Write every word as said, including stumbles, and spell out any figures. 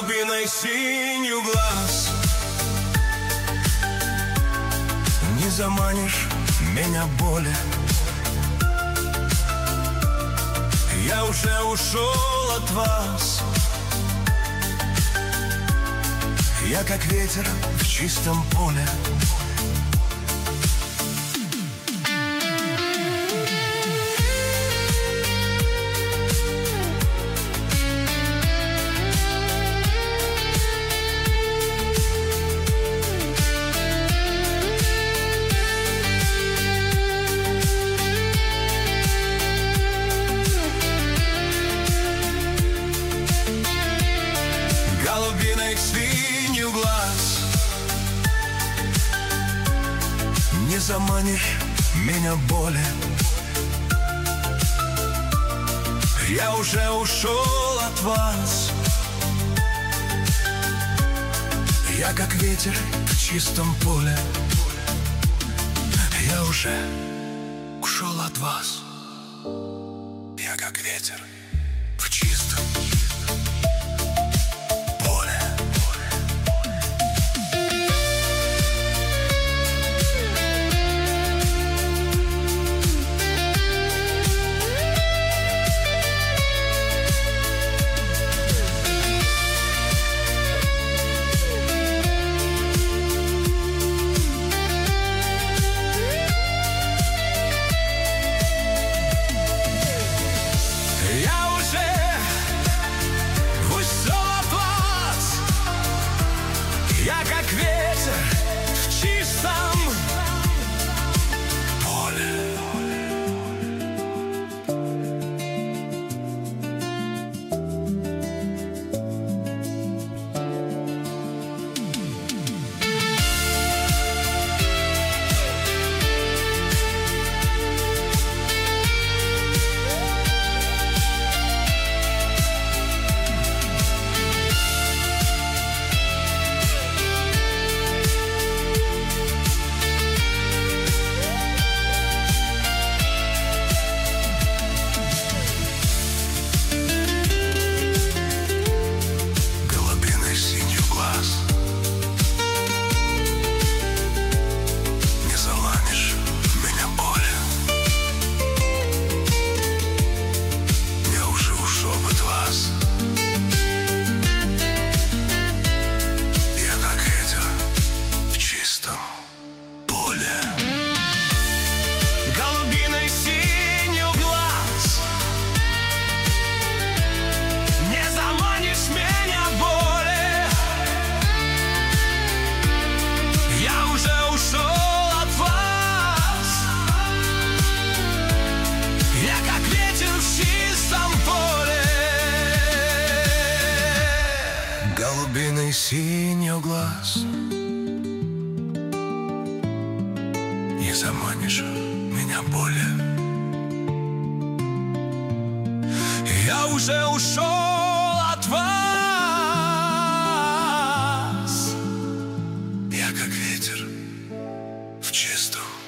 Голубиной синью глаз. Не заманишь меня более. Я уже ушел от вас. Я как ветер в чистом поле. Голубиной синью глаз. Не заманишь меня более. Я уже ушел от вас. Я как ветер в чистом поле. Я уже ушел от вас. Я как ветер в чистом поле. Я уже ушел от вас. Я как ветер в чистом поле. Голубиной синью глаз. Не заманишь меня более. Я уже ушел от вас. Я как ветер в чистом поле. Голубиной синью глаз. Не заманишь меня более. Я уже ушел от вас. Я как ветер в чистом поле. Голубиной синью глаз. Не заманишь меня более. Я уже ушел от вас. Я как ветер в чистом